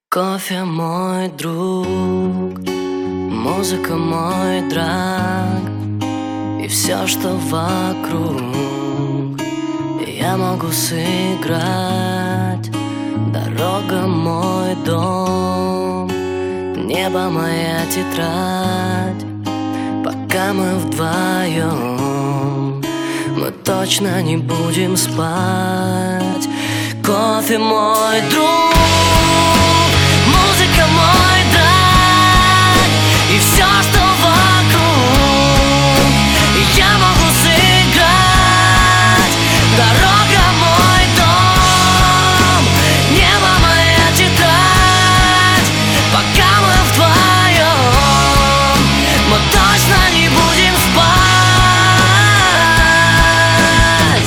Кофе мой друг, музыка мой драг, и все, что вокруг, я могу сыграть. Дорога мой дом, небо моя тетрадь. Пока мы вдвоем, мы точно не будем спать. Кофе мой друг, музыка мой драг, и все, что вокруг, я могу сыграть. Дорога мой дом, небо моя тетрадь. Пока мы вдвоем, мы точно не будем спать.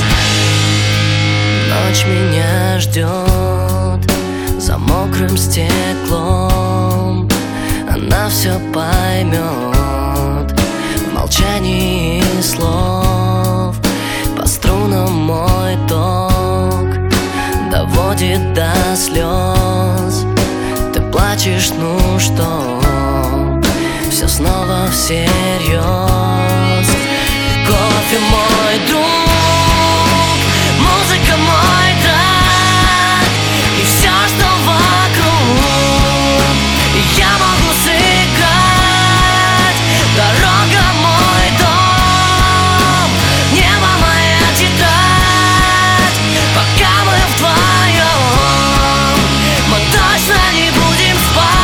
Ночь меня ждет за мокрым стеклом, она все поймет в молчании слов. По струнам мой ток доводит до слез. Ты плачешь, ну что, все снова всерьез. Кофе мой друг, музыка мой драг, и все, что вокруг, я могу сыграть. Дорога мой дом, небо моя тетрадь. Пока мы вдвоем, мы точно не будем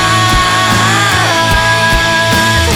спать.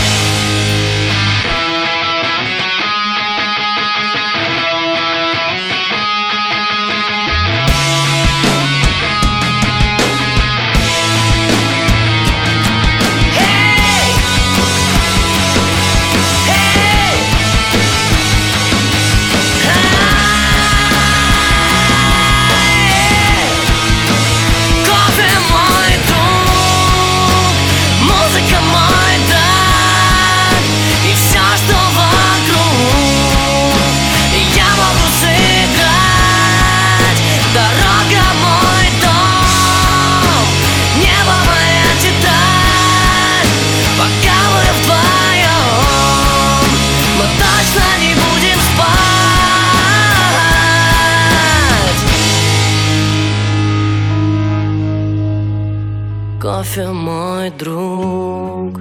Кофе мой друг,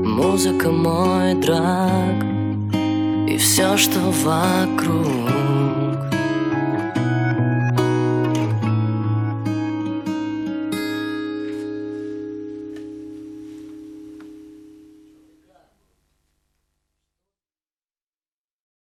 музыка мой драг, и все, что вокруг,